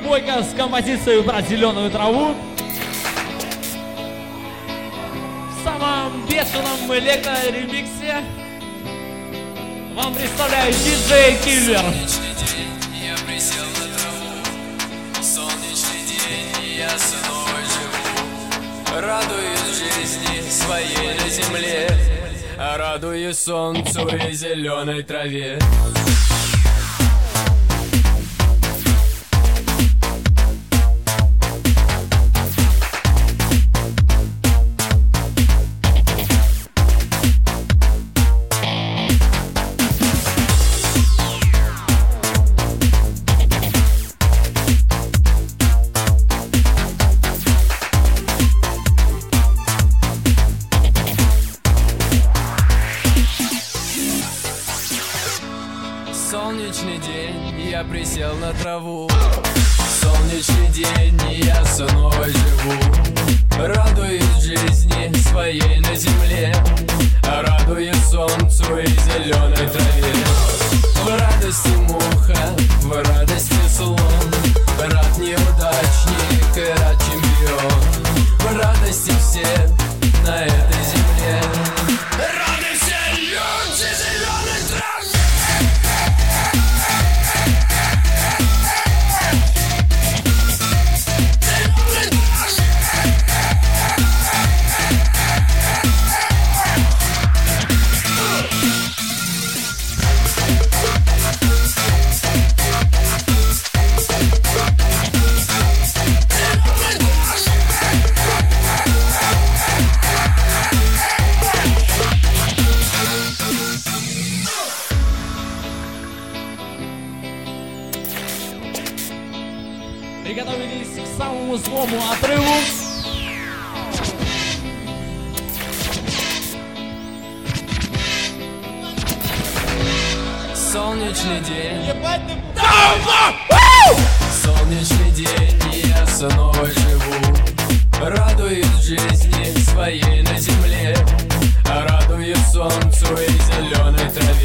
Бойко с композицией «Брать зеленую траву». В самом бешеном электро-ремиксе вам представляю диджей Киллер. Солнечный день, я присел на траву. Солнечный день, я снова живу. Радуюсь жизни своей на земле, радуюсь солнцу и зеленой траве. Солнечный день, я присел на траву. Солнечный день, я снова живу. Радуюсь жизни своей на земле, радуюсь солнцу и зеленой траве. В радости муха, в радости слон, рад неудачник и рад чемпион. В радости все на этой земле, рады все люди зеленой траве. Приготовились к самому злому отрыву. Солнечный день, солнечный день, я снова живу. Радуюсь жизни своей на земле, радуюсь солнцу и зеленой траве.